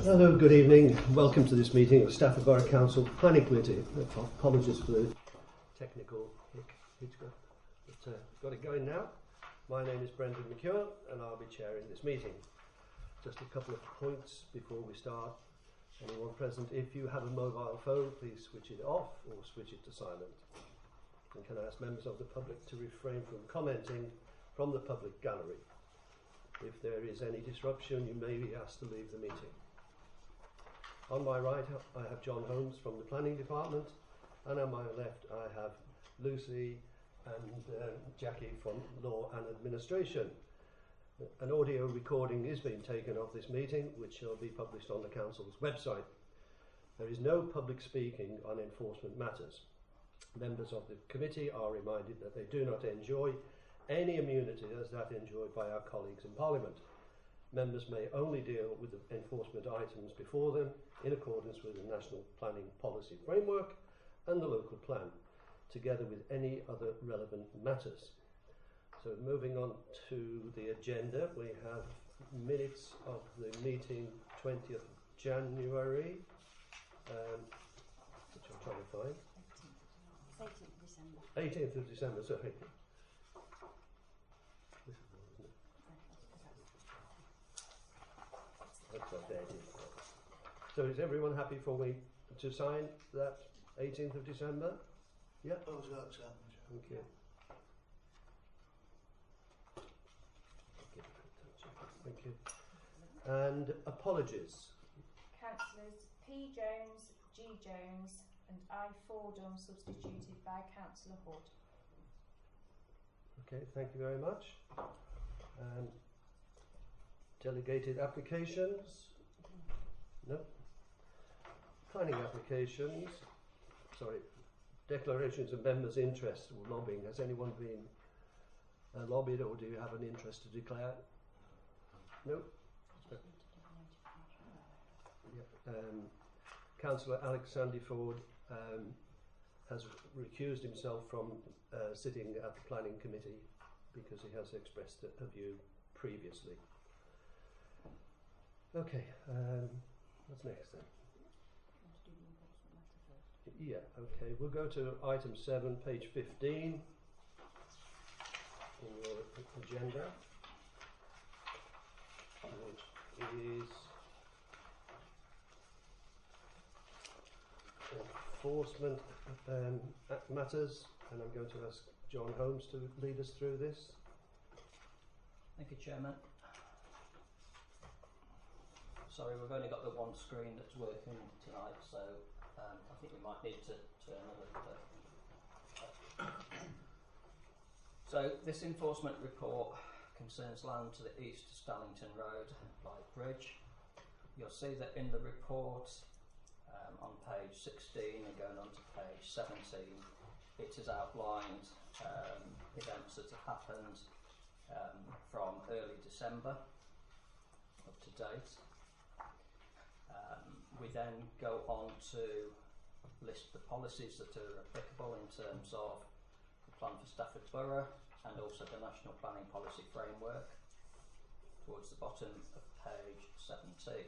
Hello, good evening. Welcome to this meeting of Stafford Borough Council Planning Committee. Apologies for the technical hitch-up, but got it going now. My name is Brendan McEwen and I'll be chairing this meeting. Just a couple of points before we start. Anyone present, if you have a mobile phone, please switch it off or switch it to silent. And can I ask members of the public to refrain from commenting from the public gallery. If there is any disruption, you may be asked to leave the meeting. On my right, I have John Holmes from the Planning Department, and on my left, I have Lucy and Jackie from Law and Administration. An audio recording is being taken of this meeting, which shall be published on the Council's website. There is no public speaking on enforcement matters. Members of the committee are reminded that they do not enjoy any immunity as that enjoyed by our colleagues in Parliament. Members may only deal with the enforcement items before them in accordance with the National Planning Policy Framework and the local plan, together with any other relevant matters. So moving on to the agenda, we have minutes of the meeting 20th January, which I'm trying to find. 18th of December, sorry. So is everyone happy for me to sign that 18th of December? Yeah? Thank you. Thank you. And apologies. Councillors P. Jones, G. Jones and I. Fordham substituted by Councillor Hood. Okay, thank you very much. Delegated applications? No. Planning applications? Sorry. Declarations of members' interest or lobbying. Has anyone been lobbied, or do you have an interest to declare? No? Yeah. Councillor Alex Sandyford has recused himself from sitting at the Planning Committee because he has expressed a view previously. Okay, what's next then? Yeah, okay, we'll go to item 7, page 15 in your agenda, which is enforcement matters, and I'm going to ask John Holmes to lead us through this. Thank you, Chairman. Sorry, we've only got the one screen that's working tonight, so I think we might need to turn a little bit. So this enforcement report concerns land to the east of Stallington Road, Blythe Bridge. You'll see that in the report on page 16 and going on to page 17, it has outlined events that have happened from early December up to date. We then go on to list the policies that are applicable in terms of the plan for Stafford Borough and also the National Planning Policy Framework towards the bottom of page 17.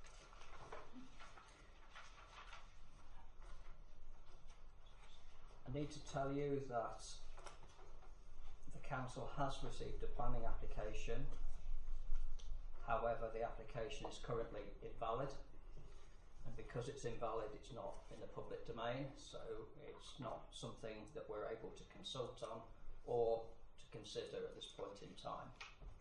I need to tell you that the Council has received a planning application. However, the application is currently invalid, and because it's invalid, it's not in the public domain, so it's not something that we're able to consult on or to consider at this point in time.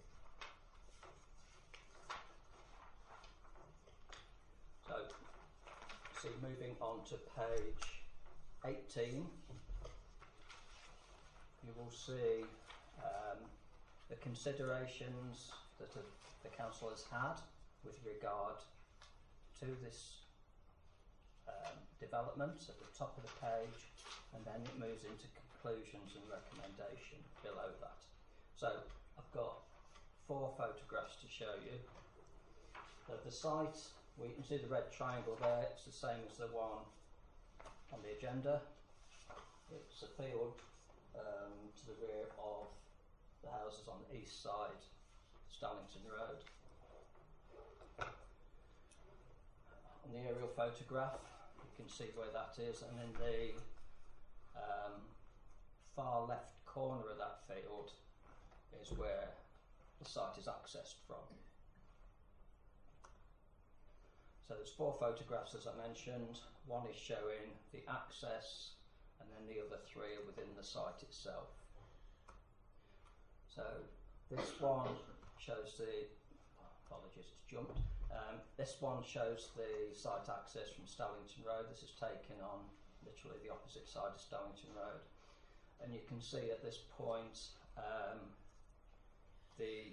So, see, moving on to page 18, you will see the considerations that the Council has had with regard to this development at the top of the page, and then it moves into conclusions and recommendation below that. So I've got 4 photographs to show you. The site, you can see the red triangle there, it's the same as the one on the agenda. It's a field to the rear of the houses on the east side, Stallington Road. the aerial photograph. You can see where that is, and in the far left corner of that field is where the site is accessed from. So there's 4 photographs, as I mentioned. One is showing the access, and then the other 3 are within the site itself. So this one shows the, apologies, it's jumped. This one shows the site access from Stallington Road. This is taken on literally the opposite side of Stallington Road. And you can see at this point the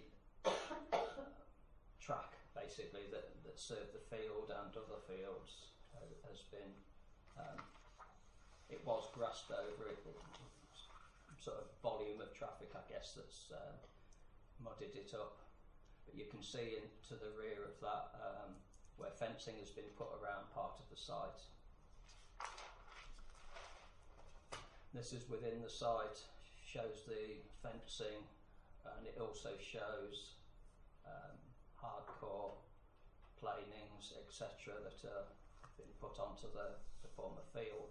track basically that served the field and other fields has been, it was grassed over, it sort of volume of traffic I guess that's muddied it up. But you can see into the rear of that where fencing has been put around part of the site. This is within the site, shows the fencing, and it also shows hardcore planings, etc. that have been put onto the former field.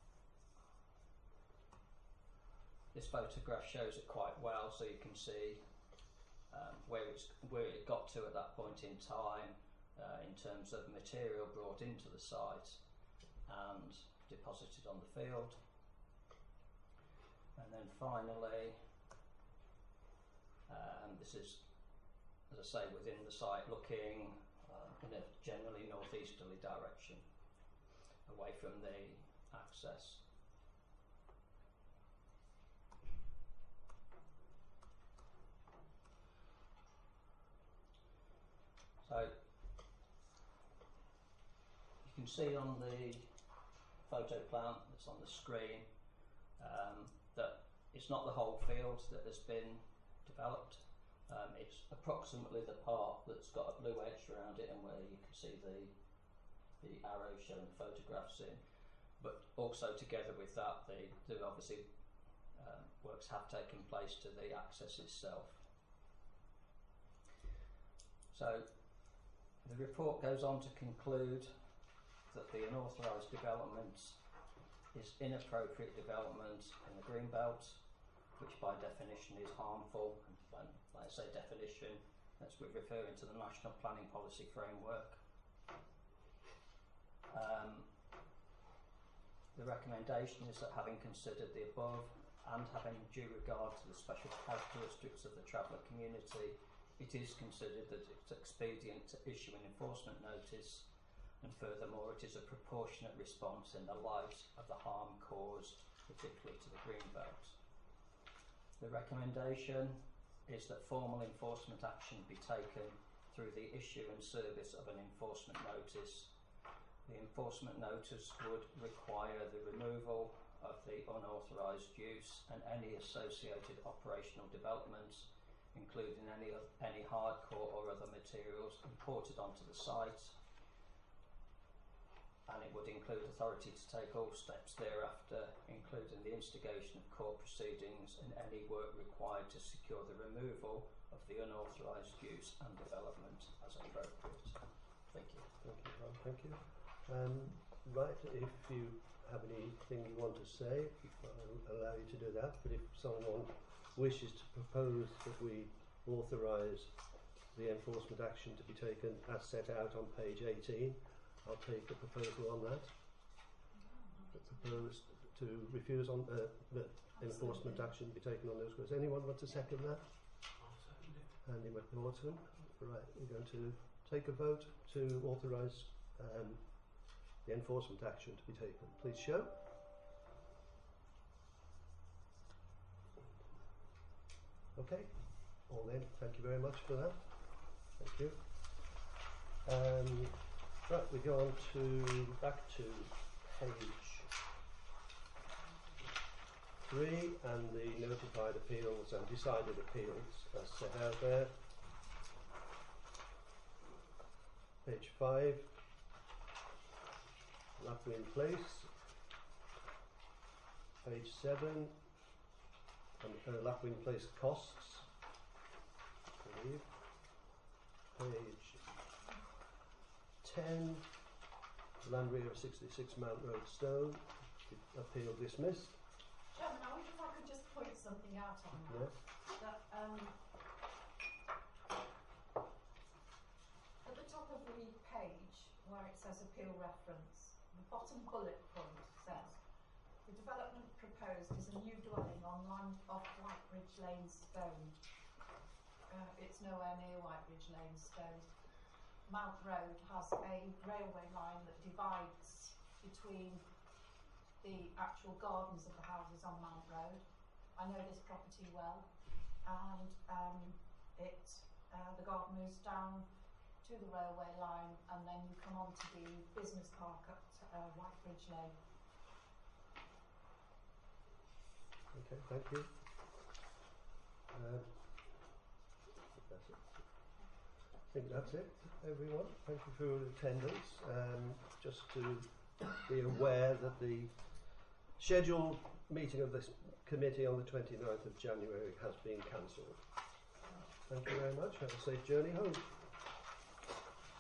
This photograph shows it quite well, so you can see where it got to at that point in time in terms of material brought into the site and deposited on the field. And then finally, this is, as I say, within the site, looking in a generally northeasterly direction, away from the access. So you can see on the photo plan that's on the screen that it's not the whole field that has been developed. It's approximately the part that's got a blue edge around it and where you can see the arrows showing photographs in. But also together with that, the obviously works have taken place to the access itself. So the report goes on to conclude that the unauthorised development is inappropriate development in the Greenbelt, which by definition is harmful. And when I say definition, we're referring to the National Planning Policy Framework. The recommendation is that, having considered the above and having due regard to the special characteristics of the traveller community, it is considered that it's expedient to issue an enforcement notice, and furthermore it is a proportionate response in the light of the harm caused, particularly to the Greenbelt. The recommendation is that formal enforcement action be taken through the issue and service of an enforcement notice. The enforcement notice would require the removal of the unauthorised use and any associated operational developments, including any hardcore or other materials imported onto the site, and it would include authority to take all steps thereafter, including the instigation of court proceedings and any work required to secure the removal of the unauthorised use and development as appropriate. Thank you. Thank you, Rob. Thank you. Right, if you have anything you want to say, I'll allow you to do that, but if someone wishes to propose that we authorise the enforcement action to be taken as set out on page 18, I'll take a proposal on that. Propose to refuse on the enforcement action be taken on those grounds. Anyone want to second that? I'll second it. Andy McNaughton. Right, we're going to take a vote to authorise the enforcement action to be taken. Please show. Okay, all in. Thank you very much for that. Thank you. Right, we go on to back to page 3 and the notified appeals and decided appeals as set out there. Page 5, Lapwing Place. Page 7, and Lapwing Place costs, I believe. Page 10, Land Rear 66 Mount Road, Stowe. Appeal dismissed. Chairman, I wonder if I could just point something out on that. Yes. That at the top of the page, where it says appeal reference, the bottom bullet point says, the development proposed is a new dwelling on land off Whiteridge Lane, Stone. It's nowhere near Whiteridge Lane, Stone. Mount Road has a railway line that divides between the actual gardens of the houses on Mount Road. I know this property well, and the garden moves down to the railway line, and then you come on to the business park at Whiteridge Lane. Okay, thank you. That's it. I think that's it, everyone. Thank you for your attendance. Just to be aware that the scheduled meeting of this committee on the 29th of January has been cancelled. Thank you very much. Have a safe journey home.